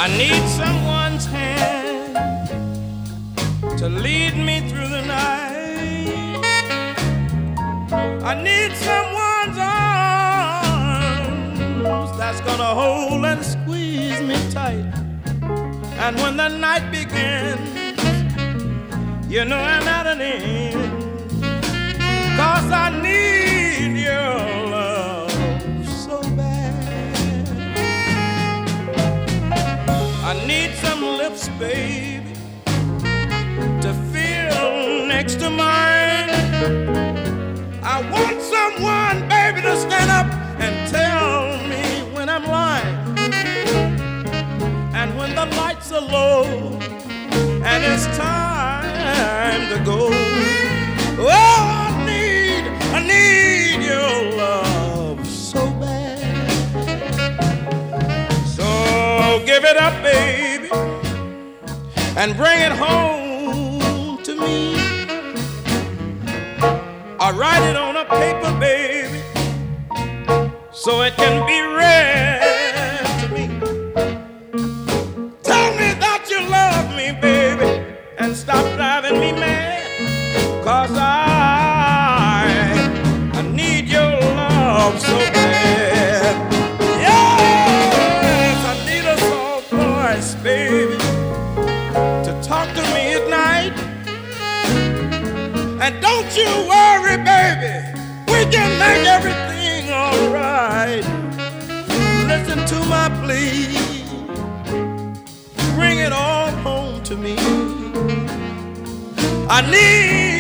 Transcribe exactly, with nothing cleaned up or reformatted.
I need someone's hand to lead me through the night. I need someone's arms that's gonna hold and squeeze me tight. And when the night begins, you know I'm at an end. 'Cause I need your love so bad. I need some lips, baby, to feel next to mine. I want someone, baby, to stand up and tell me when I'm lying. And when the lights are low and it's time to go, oh, I need, I need your love so bad. So give it up, baby, and bring it home to me. I write it on a paper, baby, so it can be read to me. Tell me that you love me, baby, and stop driving me mad. 'Cause I, I need your love so bad. Yes, I need a soft voice, baby, to talk to me at night. And don't you worry, baby, we can make everything all right. Listen to my plea, bring it all home to me. I need